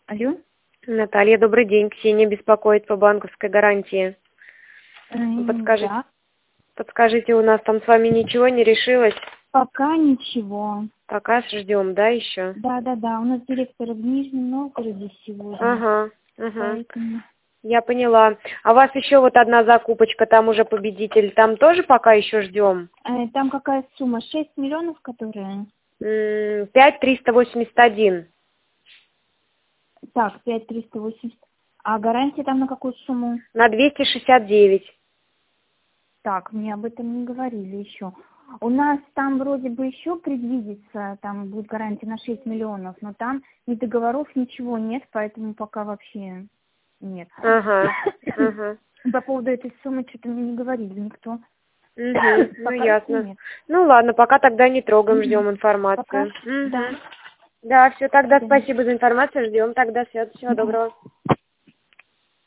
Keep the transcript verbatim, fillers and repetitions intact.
Алло. Наталья, добрый день. Ксения беспокоит по банковской гарантии. М, Подскажите, Да. подскажите, у нас там с вами ничего не решилось? Пока ничего. Пока ждем, да, еще? Да, да, да. У нас директор в Нижнем Новгороде сегодня. Ага, ага. Поэтому. Я поняла. А у вас еще вот одна закупочка, там уже победитель. Там тоже пока еще ждем? Э, Там какая сумма? Шесть миллионов, которые? Пять триста восемьдесят один. Так, пять триста восемьдесят. А гарантия там на какую сумму? На двести шестьдесят девять. Так, мне об этом не говорили еще. У нас там вроде бы еще предвидится, там будет гарантия на шесть миллионов, но там ни договоров, ничего нет, поэтому пока вообще нет. Ага, ага. По поводу этой суммы что-то мне не говорили никто. Угу, ну Пока ясно. нет. Ну ладно, пока тогда не трогаем, Мгм. ждем Пока, информацию. да. Угу. Да, все, тогда До свидания. спасибо за информацию, ждем тогда, всего, всего Мгм. доброго.